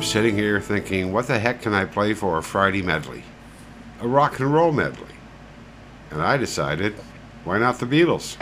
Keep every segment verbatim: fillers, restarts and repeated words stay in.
I'm sitting here thinking, what the heck can I play for a Friday medley? A rock and roll medley. And I decided, why not the Beatles?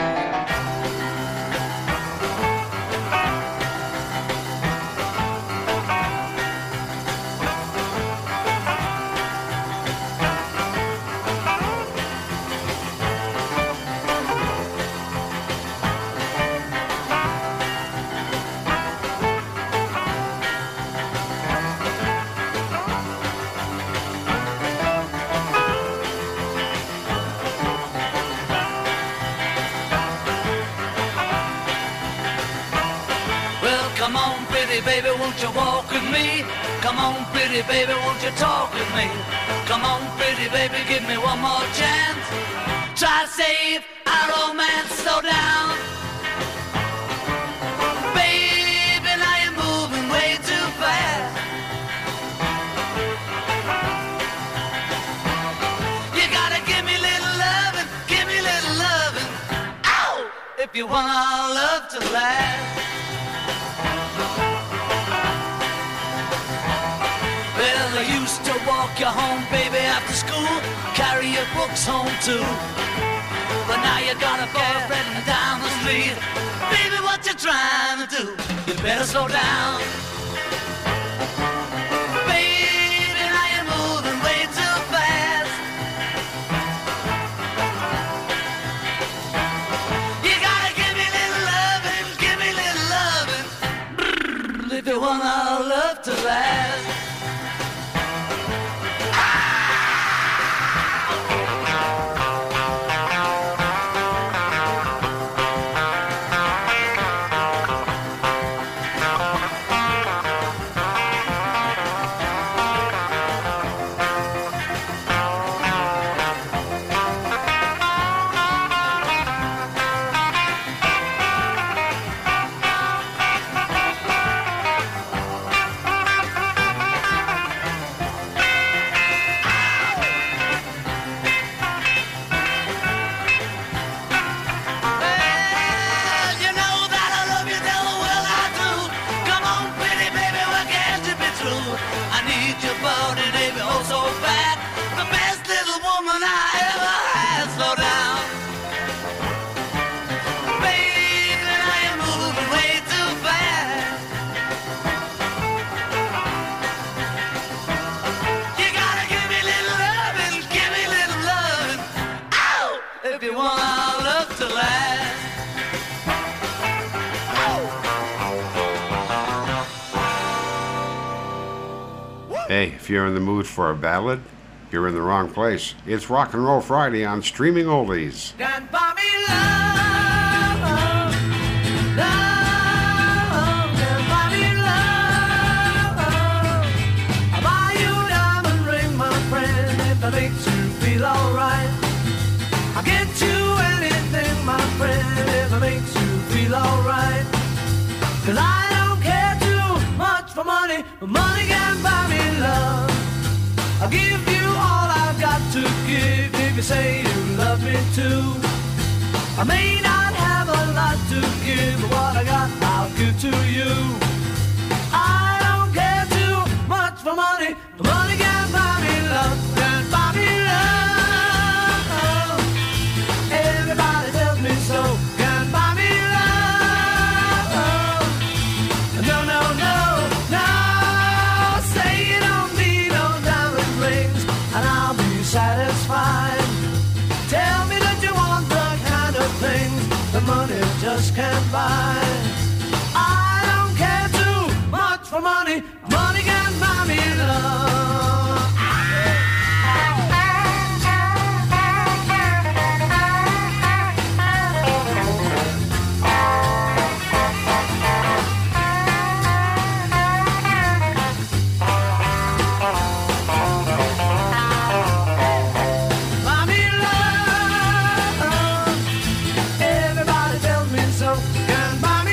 Baby, won't you walk with me? Come on, pretty baby, won't you talk with me? Come on, pretty baby, give me one more chance. Try to save our romance, slow down. Baby, now you're moving way too fast. You gotta give me a little loving, give me a little loving. Ow! If you want our love to last. I used to walk you home, baby, after school, carry your books home too. But now you got a boyfriend down the street. Baby, what you trying to do? You better slow down. Baby, now you're moving way too fast. You gotta give me a little loving, give me a little loving. Brrr, if you want our love to last. Hey, if you're in the mood for a ballad, you're in the wrong place. It's Rock and Roll Friday on Streaming Oldies. Can't buy me love, love, can't buy me love. I'll buy you a diamond ring, my friend, if that makes you feel alright. I'll get you anything, my friend, if it makes you feel alright. Cause I don't care too much for money, but money can buy me love. I'll give you all I've got to give if you say you love me too. I may not have a lot to give, but what I got I'll give to you. I don't care too much for money, but money can buy me love, can buy me love. Everybody tells me so, can buy me love. No, no, no, no, say you don't need no diamond rings and I'll be satisfied. Tell me that you want the kind of things the money just can't buy. I don't care too much for money, money can buy me love. Buy me love. Everybody tells me so. Can buy me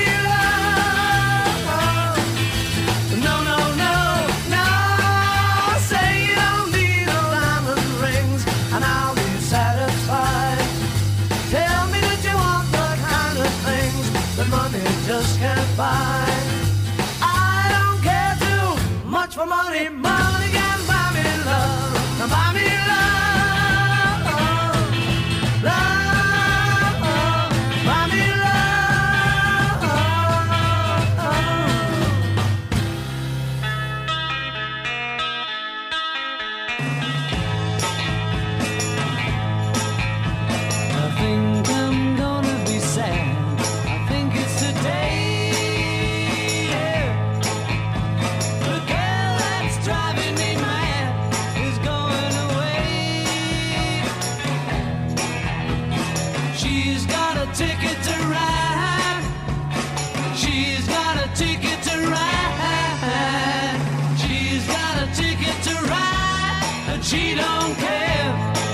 a ticket to ride. She's got a ticket to ride. She's got a ticket to ride, and she don't care.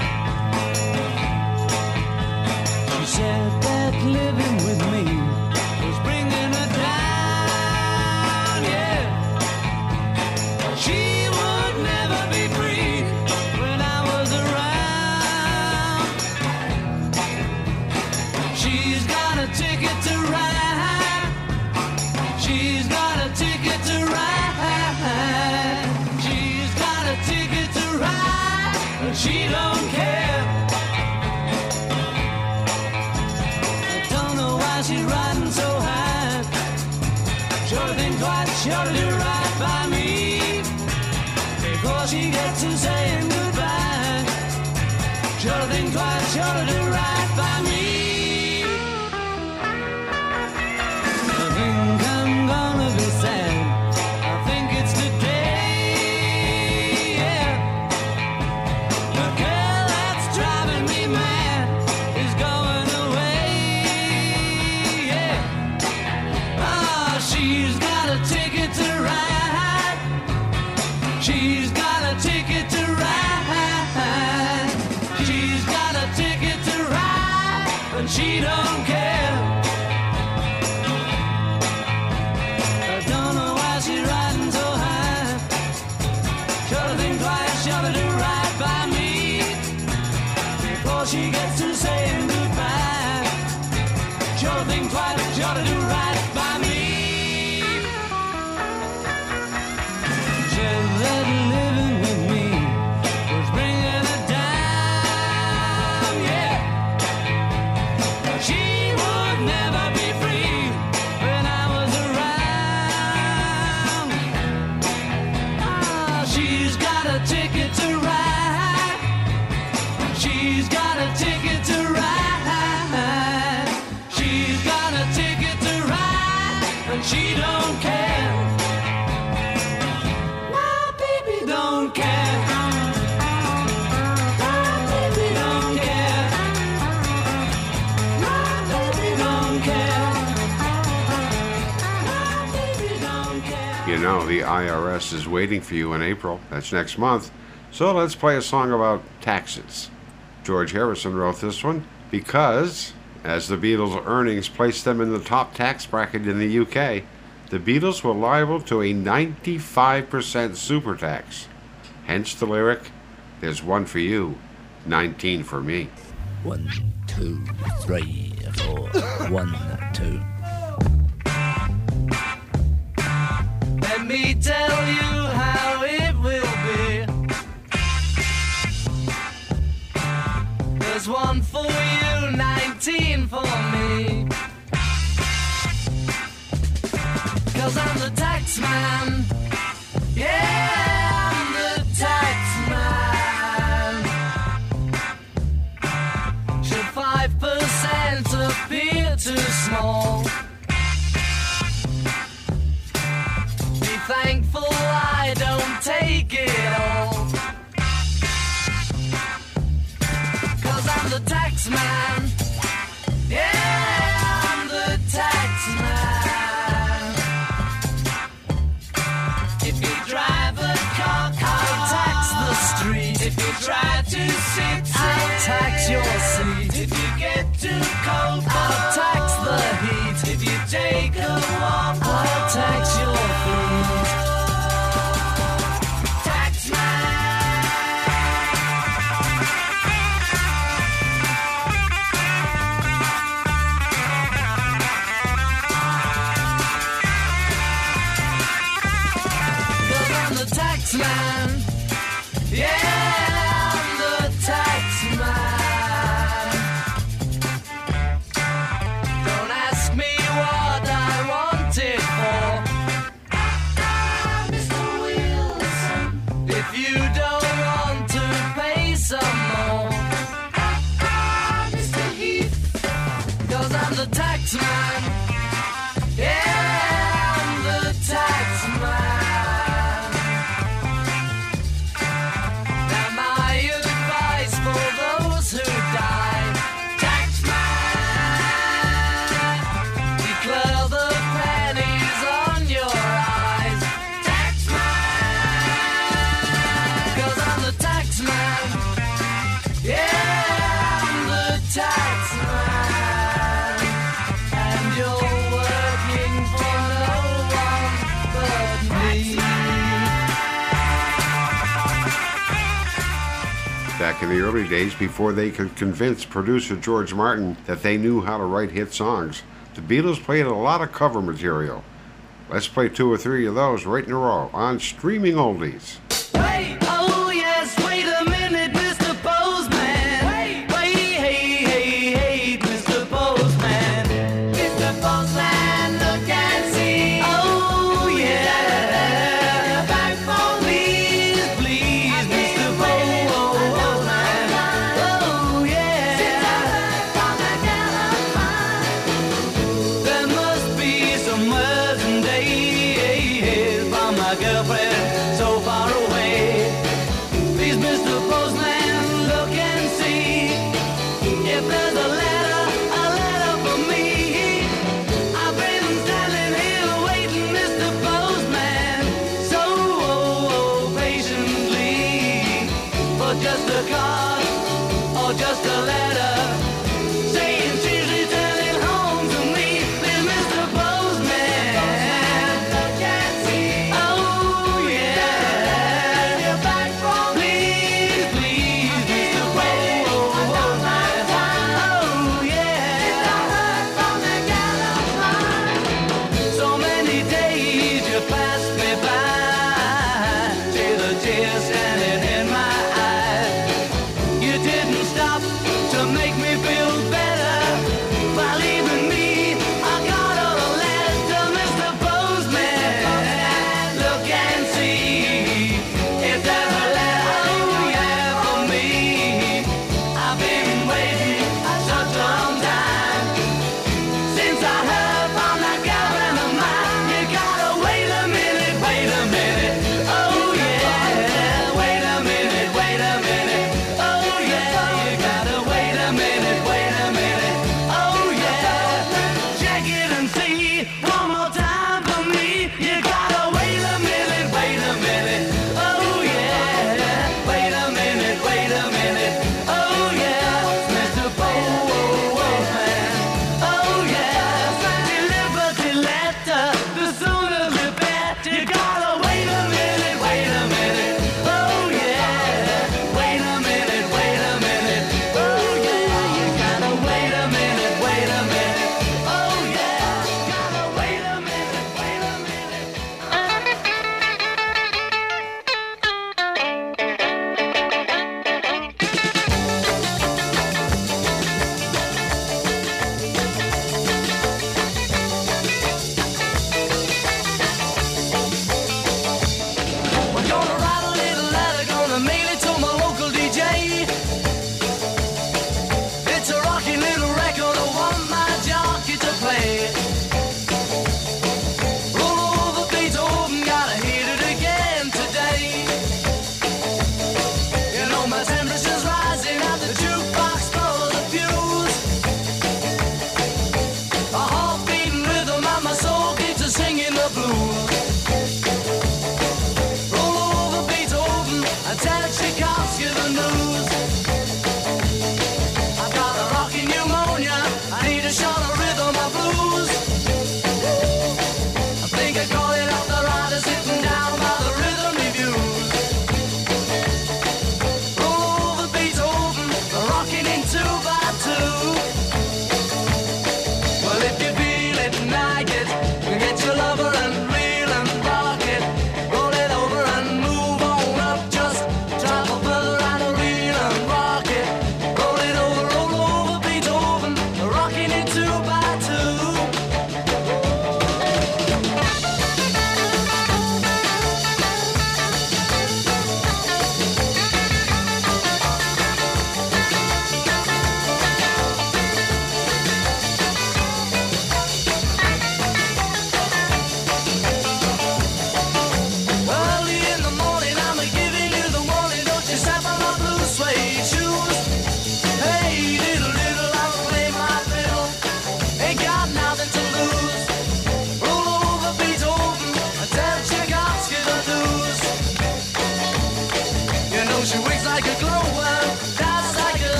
She said that living with me was bringing her down, yeah. She would never be free when I was around. She's got a ticket to ride. She's got a ticket to ride. She's got a ticket to ride, and she don't care. I don't know why she's riding so high. Sure think twice, sure to do right by me before she gets to saying goodbye. Sure think twice, sure to do right by me. I think I'm gonna be sad. I think it's today, yeah. The girl that's driving me mad is going away, yeah. Ah, she's got a ticket to ride. She's got a ticket to ride. She's got a ticket to ride, and she don't care. I don't know why she's riding so high. Sure to think twice, sure to do right by me before she gets to saying goodbye. Sure to think twice, sure to do right by me. Said that living with me was bringing her down, yeah. She would never be free when I was around. Ah, she's got a ticket to ride. She's got a ticket to ride. She's got a ticket to ride, and she don't care. My baby don't care. My baby don't care. My baby don't care. My baby don't care. You know, the I R S is waiting for you in April. That's next month. So let's play a song about taxes. George Harrison wrote this one because, as the Beatles' earnings placed them in the top tax bracket in the U K, the Beatles were liable to a ninety-five percent super tax. Hence the lyric, "There's one for you, nineteen for me." One, two, three, four. One, two. Let me tell you how it will be. There's one for you, nineteen for me. Cause I'm the tax man. Yeah, I'm the tax man. Should five percent appear too small? Be thankful I don't take it all. Cause I'm the tax man. Yeah, I'm the tax man. If you drive a car, I'll tax the street. If you try to sit, I'll tax your seat. If you get too cold, I'll tax the heat. If you take a walk, I'll tax your feet. Tax man. Cause I'm the tax man. Yeah, I'm the tax man. Don't ask me what I want it for, Mister Wilson. If you don't want to pay some more, Mister Heath. Cause I'm the tax man. Yeah, I'm the tax man. Now my advice for those who die, tax man. back in the early days before they could convince producer George Martin that they knew how to write hit songs. The Beatles played a lot of cover material. Let's play two or three of those right in a row on Streaming Oldies. Wait, oh yes, wait a minute, Mister Postman. Wait, wait, hey, hey, hey, Mister Postman. Mister Postman, look and see. Oh yeah, back for please, please, Mister Postman. Oh yeah, there must be some words days from my girlfriend so far away. Please, Mister Postman, look and see if there's a letter, a letter for me. I've been standing here waiting, Mister Postman, so oh, oh, patiently for just a card or just a letter saying she's returning home to me. Please, Mister Postman, look and see. Oh yeah, you're back from please, please, Mister Postman. Oh yeah, from the California. So many days you passed me by, till the tears standing in my eyes. You didn't stop to make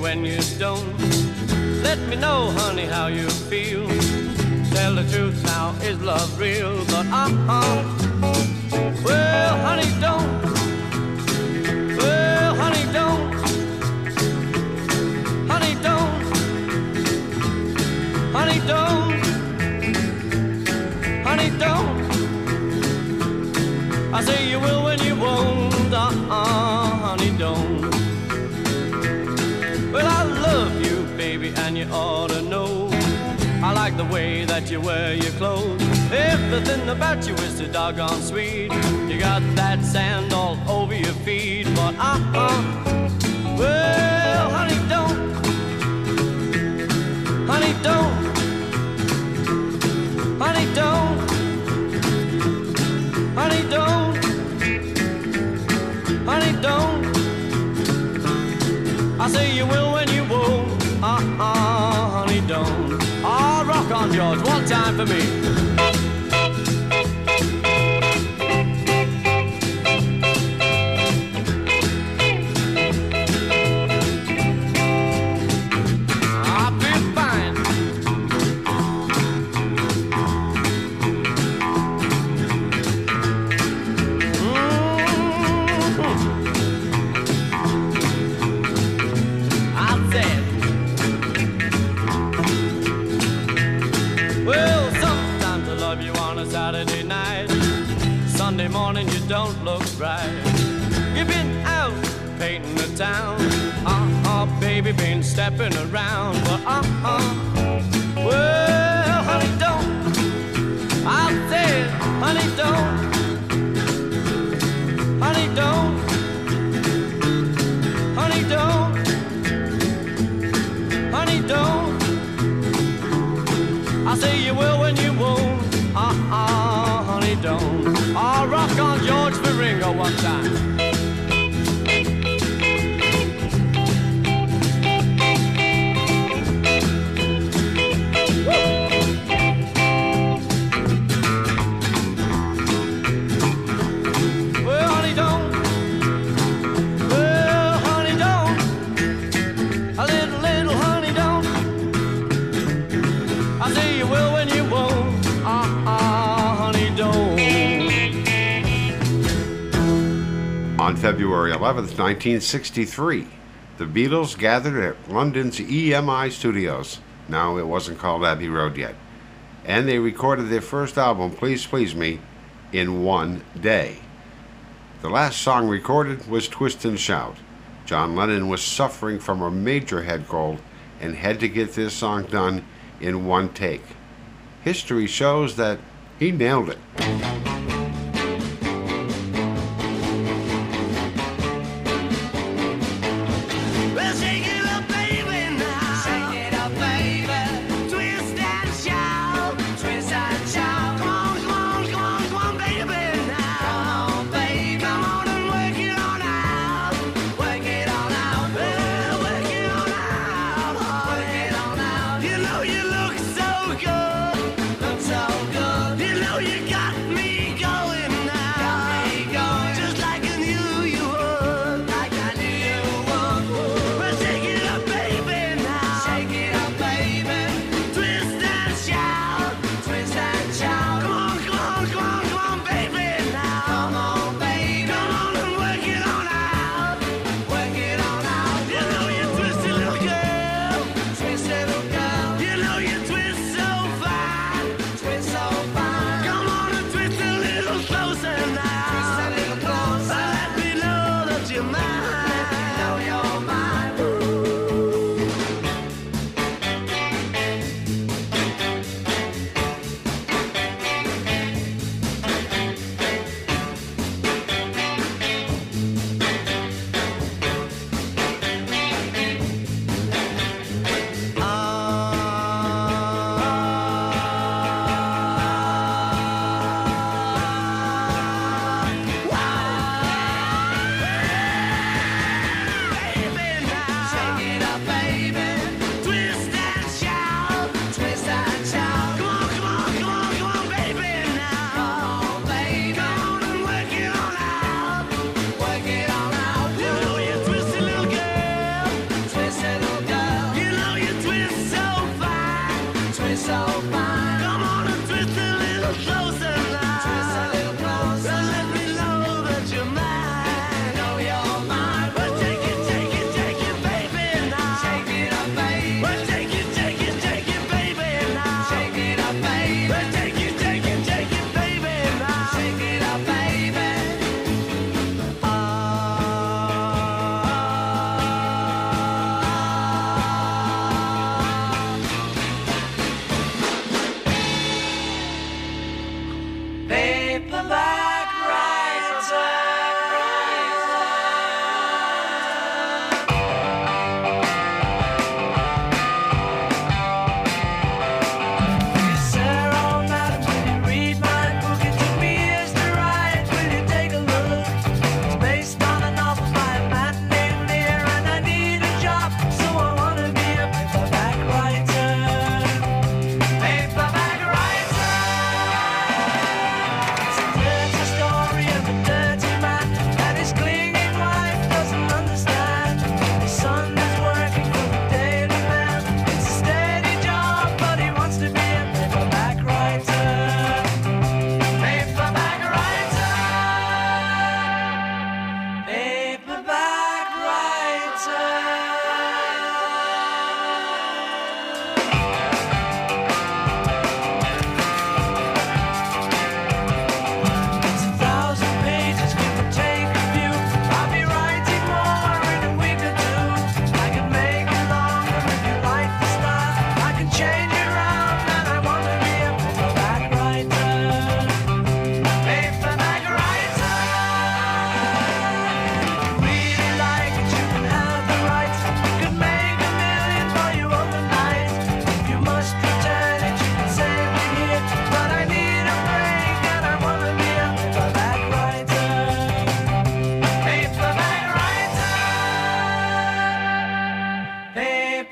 when you don't. Let me know, honey, how you feel. Tell the truth now, is love real? But uh-uh, well, honey, don't. Well, honey, don't. Honey, don't. Honey, don't. Honey, don't. I say you will when you won't. Uh-uh, honey, don't. Well, I love you, baby, and you ought to know. I like the way that you wear your clothes. Everything about you is so doggone sweet. You got that sand all over your feet. But uh-uh, well, honey, don't. Honey, don't. Honey, don't. Honey, don't. Honey, don't. I say you will when you won't. Uh-uh, honey, don't. Oh, rock on, George, one time for me. Saturday night, Sunday morning you don't look right. You've been out painting the town. Uh-uh, baby, been stepping around. But uh-uh, well, honey, don't. I said, honey, don't. Honey, don't. Honey, don't. Honey, don't. I say you will when you won't. Uh-uh, honey, don't. I'll rock on George for Ringo one time. Well, honey, don't. Well, honey, don't. A little, little honey, don't. I say you will when you won't. On February eleventh, nineteen sixty-three, the Beatles gathered at London's E M I Studios. No, it wasn't called Abbey Road yet. And they recorded their first album, Please Please Me, in one day. The last song recorded was Twist and Shout. John Lennon was suffering from a major head cold and had to get this song done in one take. History shows that he nailed it. You look so good, look so good. You know you got me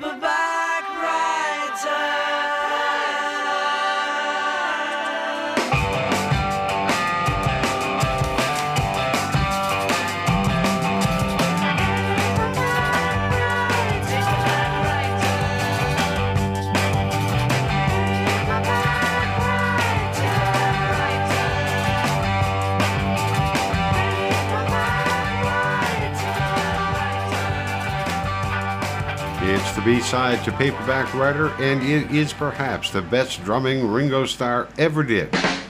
paperback writer. It's the B-side to Paperback Writer, and it is perhaps the best drumming Ringo Starr ever did.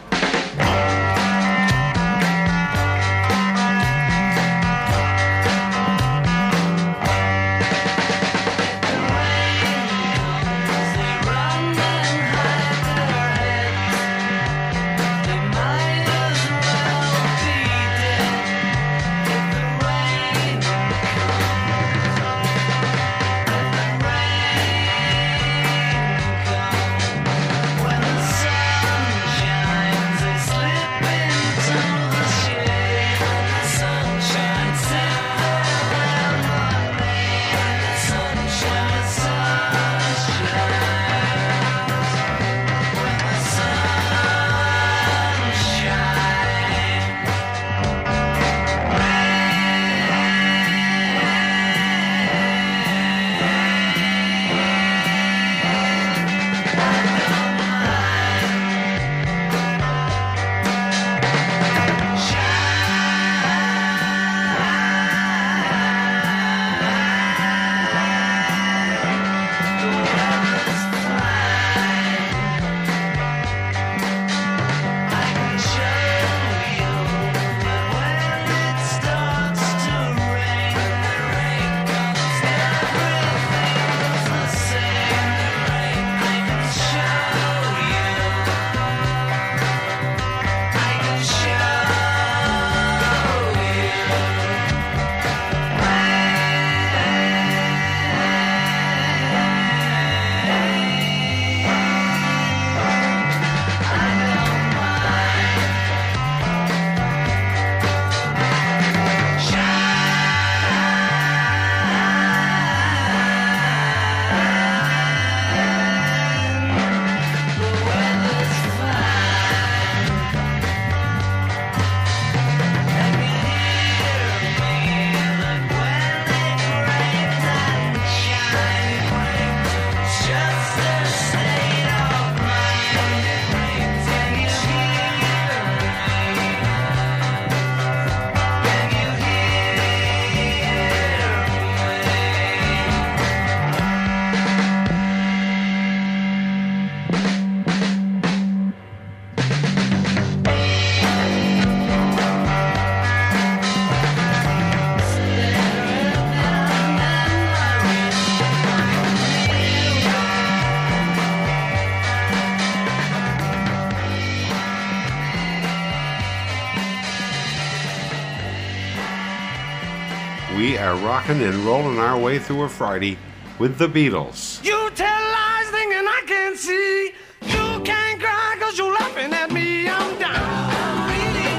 We are rocking and rolling our way through a Friday with the Beatles. You tell lies thinking I can't see. You can't cry cause you're laughing at me. I'm down. I'm really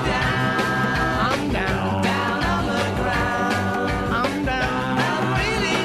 down. I'm down. Down on the ground. I'm down. I'm really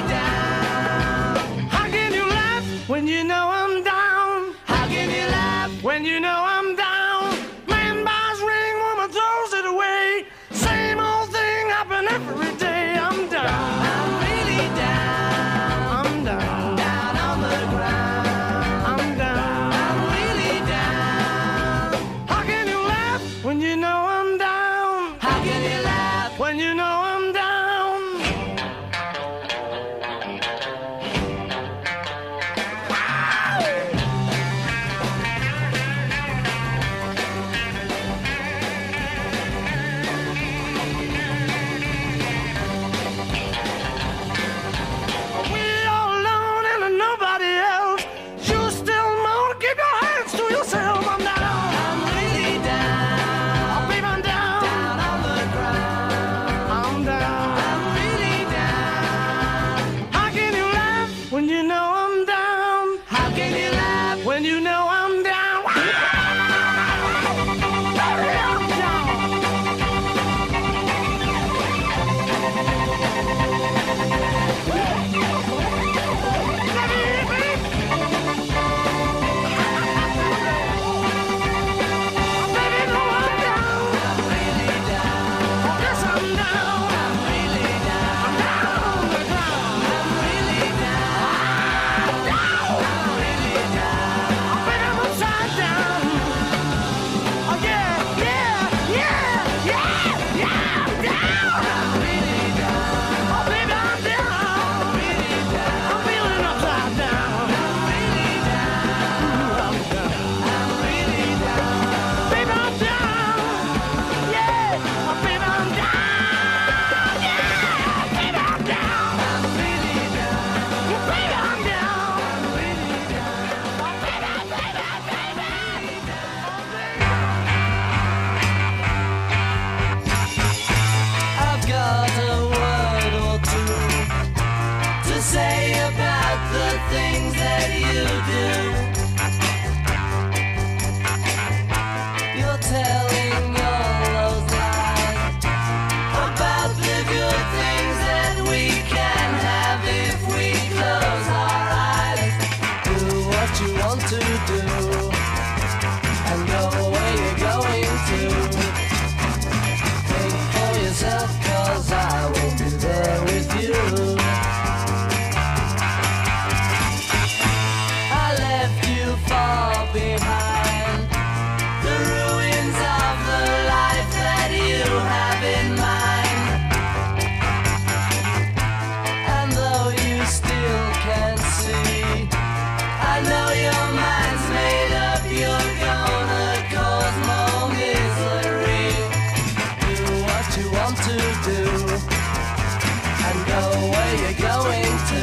down. How can you laugh when you know I'm down? How can you laugh when you know I'm down? Man buys ring, woman throws it away. Same old thing happen every day. I'm down. I'm really down. I'm down. Down on the ground. I'm down. I'm really down. How can you laugh when you know I'm down? How can you laugh when you know I'm down? We all alone and nobody else. You still moan, keep your hands to yourself. I'm down. I'm really down. Oh, baby, I'm down. Down on the ground. I'm down. I'm really down. How can you laugh when you know I'm down? How can you laugh when you know I'm down? I'm down. that you do. You're telling all those lies about the good things that we can have if we close our eyes. Do what you want to do and go where you're going to. Think for yourself, 'cause I will be there with you. I left you far behind, the ruins of the life that you have in mind. And though you still can't see, I know your mind's made up, you're gonna cause more misery. Do what you want to do and go where you're going to.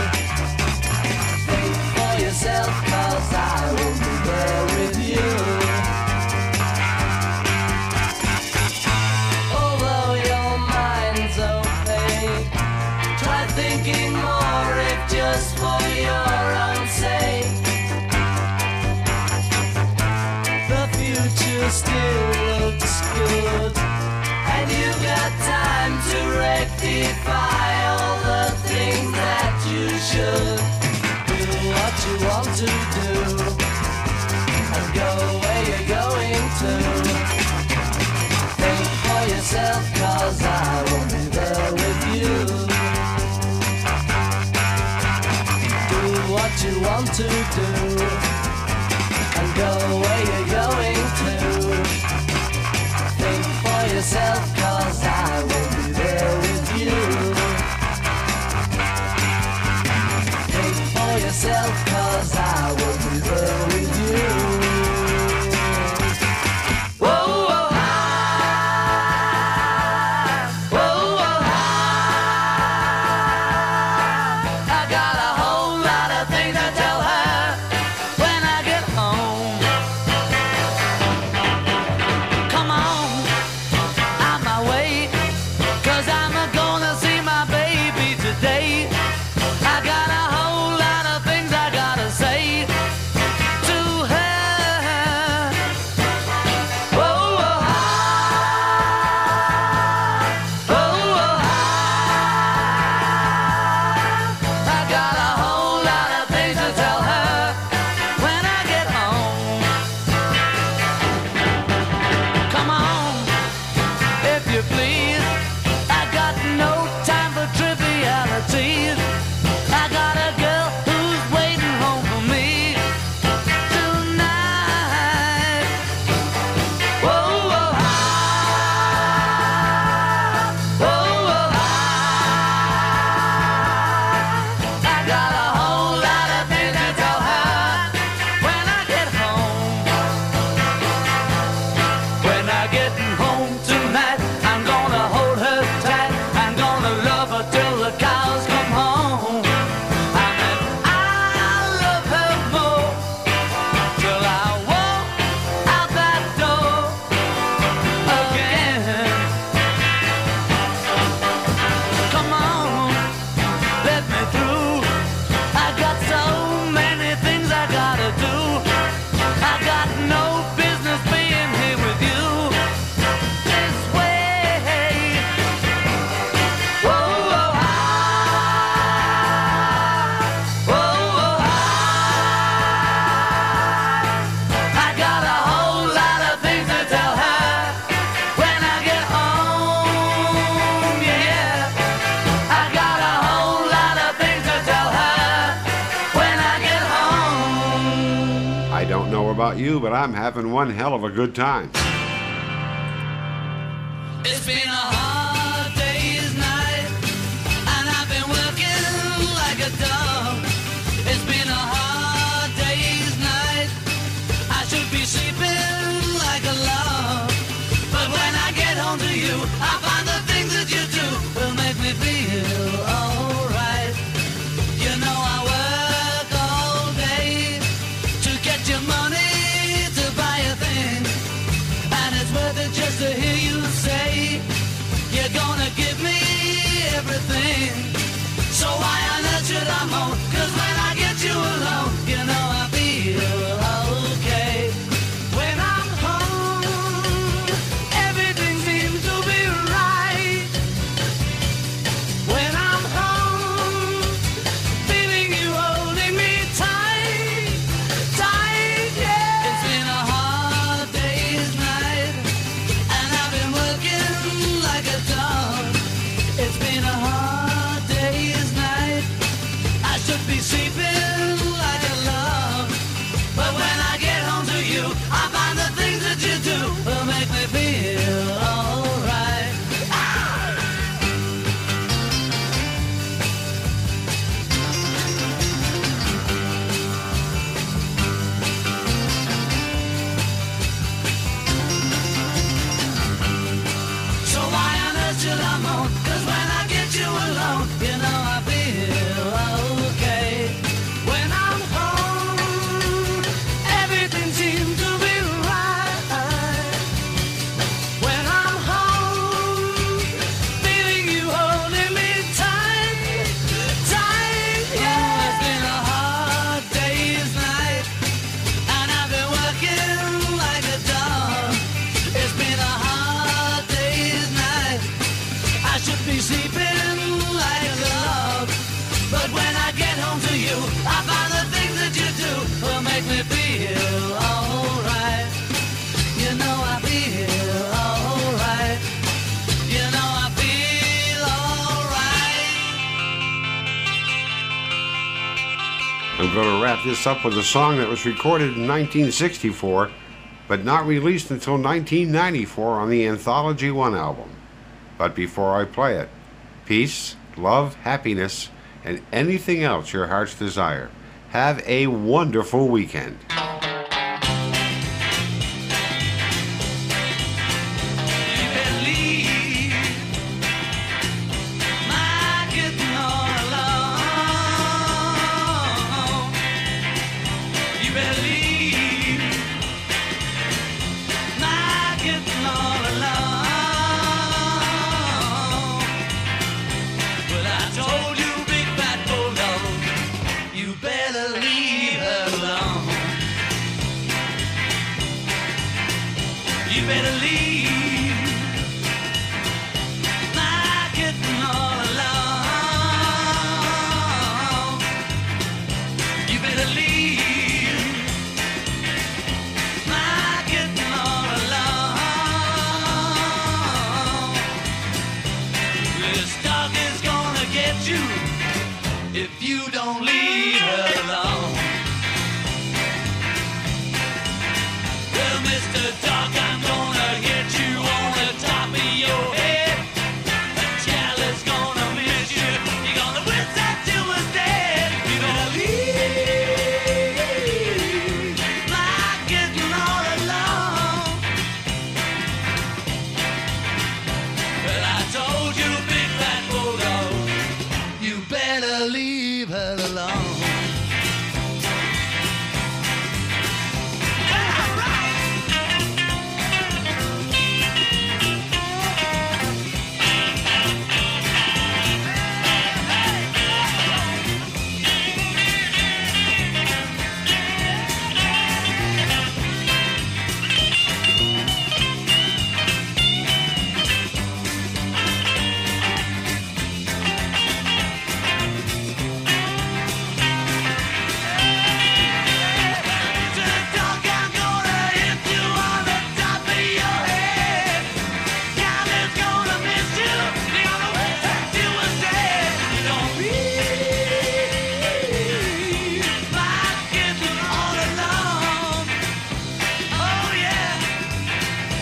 Think for yourself, 'cause I will be there with you. Although your mind's opaque, try thinking more if just for your own sake. The future still looks good, and you've got time to rectify all the things that you should. Do what you want to do and go where you're going to. Think for yourself, 'cause I will be there with you. Do what you want to do and go where you're going to. Think for yourself, 'cause I will be there with you. Think for yourself, 'cause I will be there with you. Whoa, whoa, ah. Whoa, whoa, ah. I got a whole lot of things to tell her when I get home. Come on, on my way, 'cause I'm gonna see my baby today. I got a whole lot of things I gotta say to her. Whoa, whoa, ah. Whoa, whoa, ah. I got a whole lot of things to tell her when I get home. Come on, if you please. I got no time for trivialities. I got a girl who's waiting home for me tonight. Whoa, whoa, ah. Whoa, whoa, ah. I got a whole lot of things to tell her when I get home. When I get home tonight, I'm gonna hold her tight. I'm gonna love her till the cows come home. I mean, I'll love her more till I walk out that door again. Come on, let me through. I got so many things I gotta do. I got no business being here with you this way. Whoa, whoa, ah. Whoa, whoa, ah. I got a whole lot of things to tell her when I get home, yeah. I got a whole lot of things to tell her when I get home. I don't know about you, but I'm having one hell of a good time. It's been a hard day's night, and I've been working like a dog. It's been a hard day's night. I should be sleeping like a log, but when I get home to you, I find the things that you do will make me feel alright. You know I work all day to get your money to buy a thing, and it's worth it just to hear you say you I'm going to wrap this up with a song that was recorded in nineteen sixty-four, but not released until nineteen ninety-four on the Anthology One album. But before I play it, peace, love, happiness, and anything else your heart's desire. Have a wonderful weekend. If you don't leave her alone. Well, Mister Dog, I'm gonna get you on the top of your head. The child is gonna miss you. You're gonna wish that you was dead. You don't leave like getting all alone. Well, I told you, big fat bulldog, you better leave her alone.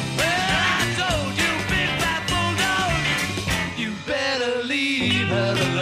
Leave her alone.